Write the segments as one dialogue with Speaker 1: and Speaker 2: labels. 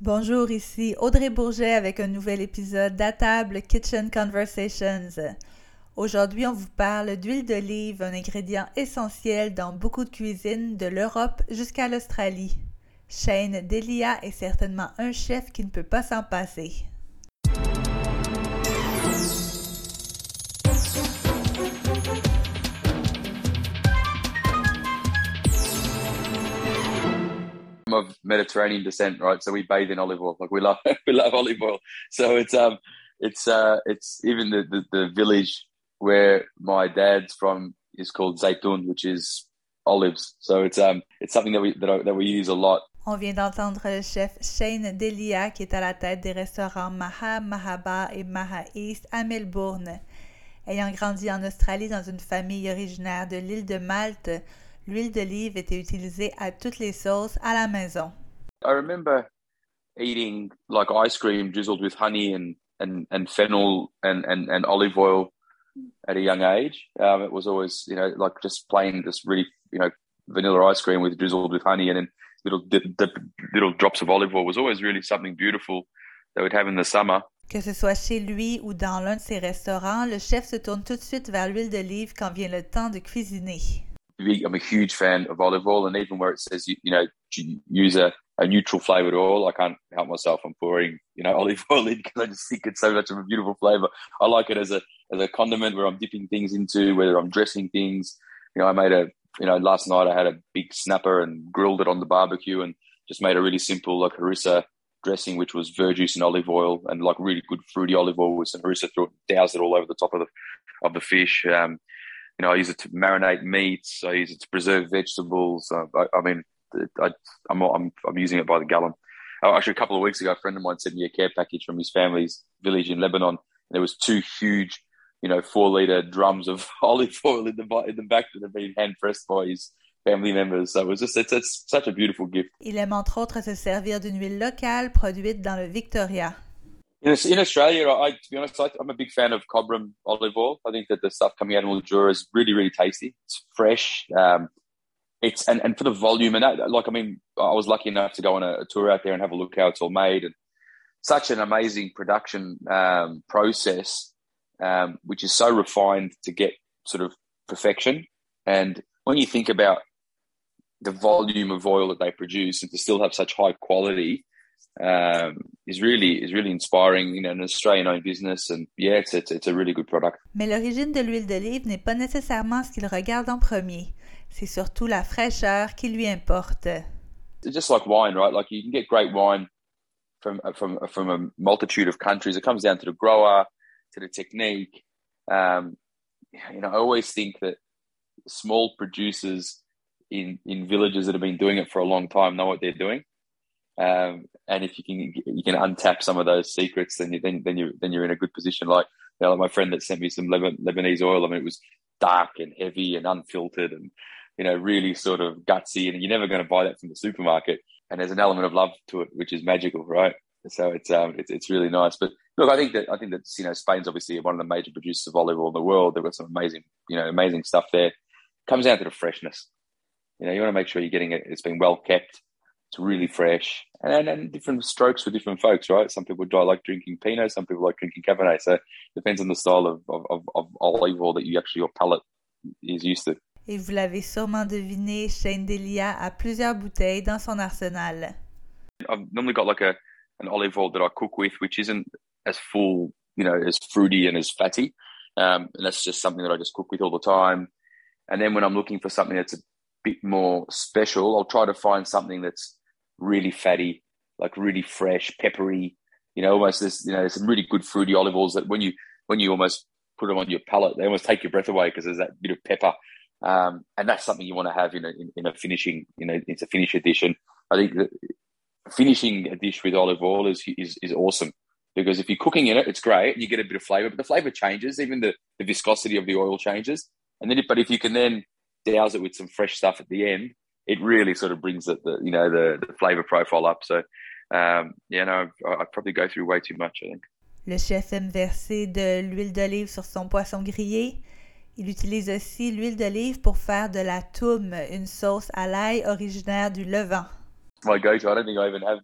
Speaker 1: Bonjour, ici Audrey Bourget avec un nouvel épisode d'À table Kitchen Conversations. Aujourd'hui, on vous parle d'huile d'olive, un ingrédient essentiel dans beaucoup de cuisines de l'Europe jusqu'à l'Australie. Shane Delia est certainement un chef qui ne peut pas s'en passer.
Speaker 2: Of Mediterranean descent, right? So we bathe in olive oil. Like we love olive oil. So it's even the village where my dad's from is called Zaytun, which is olives. So it's something that we use a lot.
Speaker 1: On vient d'entendre le chef Shane Delia qui est à la tête des restaurants Maha, Mahaba et Maha East à Melbourne. Ayant grandi en Australie dans une famille originaire de l'île de Malte, l'huile d'olive était utilisée à toutes les sauces à la maison.
Speaker 2: I remember eating like ice cream drizzled with honey and fennel and olive oil at a young age. It was always, like just plain this really, vanilla ice cream drizzled with honey and then little drops of olive oil was always really something beautiful that we'd have in the summer.
Speaker 1: Que ce soit chez lui ou dans l'un de ses restaurants, le chef se tourne tout de suite vers l'huile d'olive quand vient le temps de cuisiner.
Speaker 2: I'm a huge fan of olive oil, and even where it says use a neutral flavored oil, I can't help myself. I'm pouring olive oil in because I just think it's so much of a beautiful flavor. I like it as a condiment where I'm dipping things into, whether I'm dressing things. I made last night I had a big snapper and grilled it on the barbecue and just made a really simple like harissa dressing, which was verjuice and olive oil and like really good fruity olive oil with some harissa through it, doused it all over the top of the fish. I use it to marinate meats. I use it to preserve vegetables. I'm using it by the gallon. Actually, a couple of weeks ago, a friend of mine sent me a care package from his family's village in Lebanon. There was 2 huge, 4-liter drums of olive oil in the back that had been hand pressed by his family members. So it was it's such a beautiful gift.
Speaker 1: Il aime entre autres se servir d'une huile locale produite dans le Victoria.
Speaker 2: In Australia, to be honest, I'm a big fan of Cobram olive oil. I think that the stuff coming out of Mildura is really, really tasty. It's fresh. It's and for the volume and that, I was lucky enough to go on a tour out there and have a look how it's all made, and such an amazing production process, which is so refined to get sort of perfection. And when you think about the volume of oil that they produce and to still have such high quality, is really inspiring, an Australian-owned business, and yeah, it's a really good product.
Speaker 1: Mais l'origine de l'huile d'olive n'est pas nécessairement ce qu'il regarde en premier. C'est surtout la fraîcheur qui lui importe.
Speaker 2: It's just like wine, right? Like you can get great wine from a multitude of countries. It comes down to the grower, to the technique. I always think that small producers in villages that have been doing it for a long time know what they're doing. And if you can untap some of those secrets, then you're in a good position. Like my friend that sent me some Lebanese oil. I mean, it was dark and heavy and unfiltered, and really sort of gutsy. And you're never going to buy that from the supermarket. And there's an element of love to it, which is magical, right? So it's really nice. But look, I think that Spain's obviously one of the major producers of olive oil in the world. They've got some amazing stuff there. It comes down to the freshness. You want to make sure you're getting it. It's been well kept. It's really fresh, and different strokes for different folks, right? Some people like drinking Pinot, some people like drinking Cabernet. So it depends on the style of olive oil that your palate is used to.
Speaker 1: Et vous l'avez sûrement deviné, Shane Delia a plusieurs bouteilles dans son arsenal.
Speaker 2: I've normally got like an olive oil that I cook with, which isn't as full, as fruity and as fatty. And that's just something that I just cook with all the time. And then when I'm looking for something that's a bit more special, I'll try to find something that's really fatty, like really fresh, peppery. Almost there's some really good fruity olive oils that when you almost put them on your palate, they almost take your breath away because there's that bit of pepper. And that's something you want to have in a finishing, it's a finish edition. I think that finishing a dish with olive oil is awesome, because if you're cooking in it, it's great and you get a bit of flavor, but the flavor changes, even the viscosity of the oil changes. And then, but if you can then douse it with some fresh stuff at the end, it really sort of brings the flavor profile up. So, I probably go through way too much, I think.
Speaker 1: Le chef aime verser de l'huile d'olive sur son poisson grillé. Il utilise aussi l'huile d'olive pour faire de la toum, une sauce à l'ail originaire du Levant.
Speaker 2: My go-to. I don't think I even have any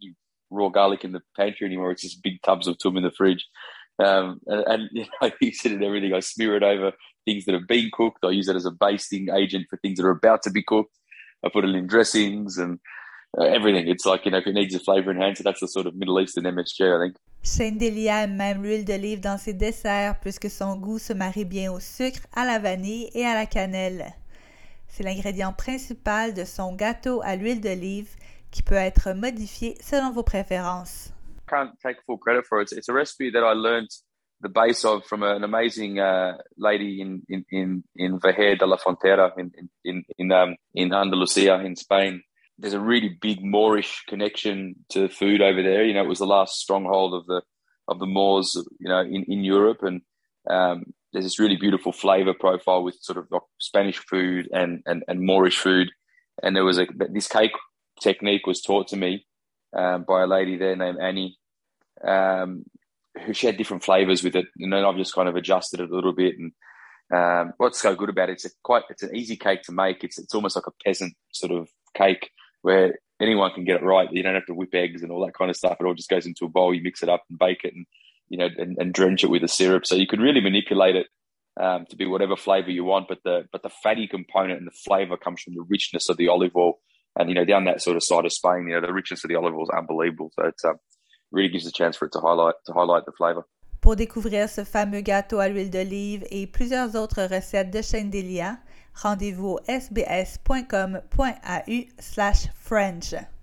Speaker 2: raw garlic in the pantry anymore. It's just big tubs of tum in the fridge. And you know, I use it in everything. I smear it over things that have been cooked. I use it as a basting agent for things that are about to be cooked. I put it in dressings and everything. It's like, you know, if it needs a flavor enhancer, that's the sort of Middle Eastern MSG, I think.
Speaker 1: Shane Delia aime même l'huile d'olive dans ses desserts puisque son goût se marie bien au sucre, à la vanille et à la cannelle. C'est l'ingrédient principal de son gâteau à l'huile d'olive qui peut être modifié selon vos préférences.
Speaker 2: Can't take full credit for it. It's a recipe that I learned the base of from an amazing lady in Vejer de la Frontera in Andalusia in Spain. There's a really big Moorish connection to food over there. You know, it was the last stronghold of the Moors, you know, in Europe, and there's this really beautiful flavor profile with sort of like Spanish food and Moorish food. And there was this cake technique was taught to me by a lady there named Annie, who she had different flavors with it, and then I've just kind of adjusted it a little bit. And what's so good about it, it's an easy cake to make. It's almost like a peasant sort of cake where anyone can get it right. You don't have to whip eggs and all that kind of stuff. It all just goes into a bowl. You mix it up and bake it, and you know, and drench it with a syrup. So you could really manipulate it to be whatever flavor you want. But the fatty component and the flavor comes from the richness of the olive oil. And you know, down that sort of side of Spain, you know, the richness of the olive oil is unbelievable. So it's really gives a chance for it to highlight the flavor.
Speaker 1: Pour découvrir ce fameux gâteau à l'huile d'olive et plusieurs autres recettes de Shane Delia, rendez-vous au sbs.com.au/French.